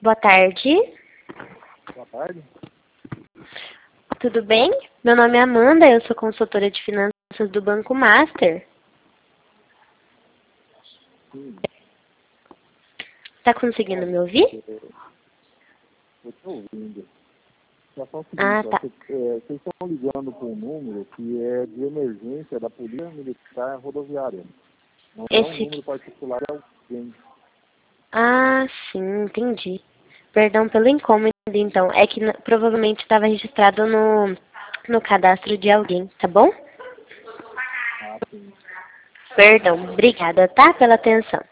Boa tarde. Boa tarde. Tudo bem? Meu nome é Amanda, eu sou consultora de finanças do Banco Master. Sim. Tá conseguindo me ouvir? Eu estou ouvindo. Já só o Ah, seguinte, tá. vocês estão ligando para um número que é de emergência da Polícia Militar Rodoviária. Não é um Esse... número particular, é alguém. Ah, sim, entendi. Perdão pelo incômodo, então. É que provavelmente estava registrado no cadastro de alguém, tá bom? Ah, sim. Perdão, obrigada, tá? Pela atenção.